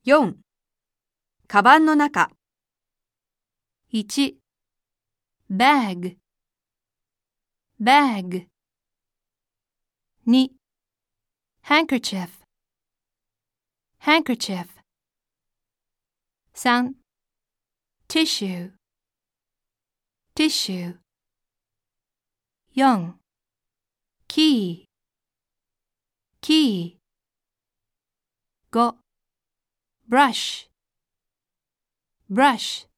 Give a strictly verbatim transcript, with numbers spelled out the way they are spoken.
よん、カバンの中。 いち、bag, bag。に、handkerchief, handkerchief。さん、tissue, tissue。よん、key, key。ご、brush, brush。